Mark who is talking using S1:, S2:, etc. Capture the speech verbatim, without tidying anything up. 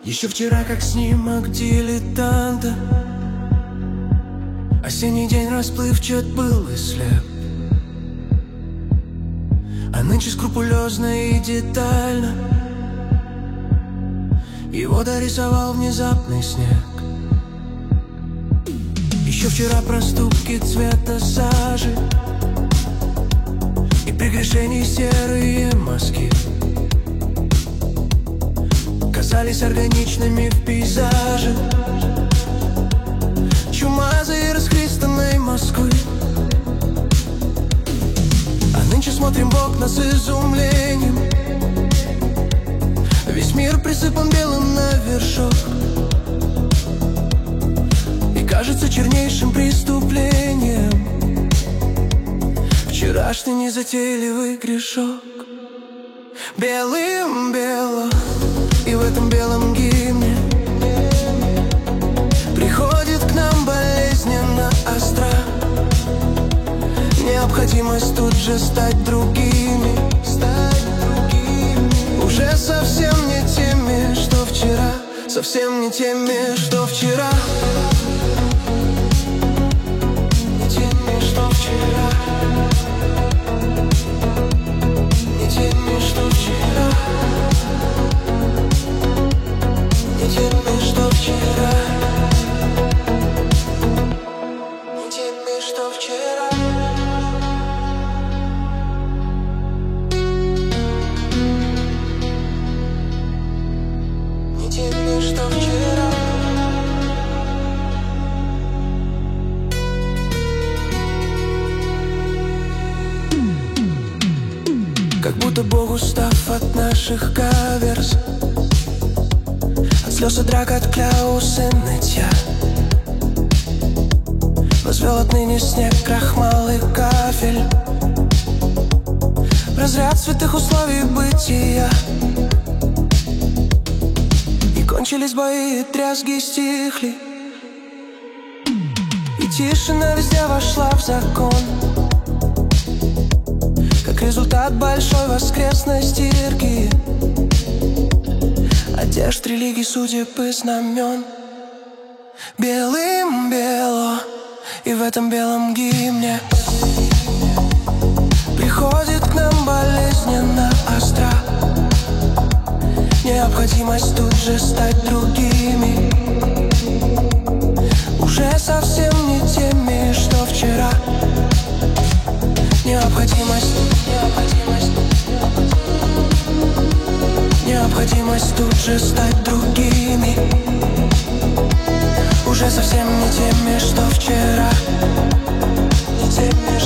S1: Еще вчера как снимок дилетанта, осенний день расплывчат был и слеп, а нынче скрупулезно и детально его дорисовал внезапный снег. Еще вчера проступки цвета сажи и прегрешений серые мазки казались органичными в пейзаже чумазой расхристанной Москвы. А нынче смотрим в окна с изумлением, весь мир присыпан белым на вершок, и кажется чернейшим преступлением вчерашний незатейливый грешок. Белым бело, и в этом белом гимне приходит к нам болезненно остра необходимость тут же стать другими, стать другими, уже совсем не теми, что вчера, совсем не теми, что вчера, не теми, что вчера, не теми, что вчера, не теми, что вчера, не теми, что вчера. Не теми, что вчера. Как будто Бог, устав от наших каверс, от слез и драк, от кляус и нытья, возвел отныне снег, крахмал и кафель, разряд святых условий бытия. И кончились бои, и трясги стихли, и тишина везде вошла в закон, как результат большой воскресной стирки одежд, религий, судеб и знамен. Белым бело, и в этом белом гимне приходит к нам болезненно остра необходимость тут же стать другими, уже совсем не теми, что вчера. Необходимость, необходимость, необходимость тут же стать другими, уже совсем не теми, что вчера, не теми,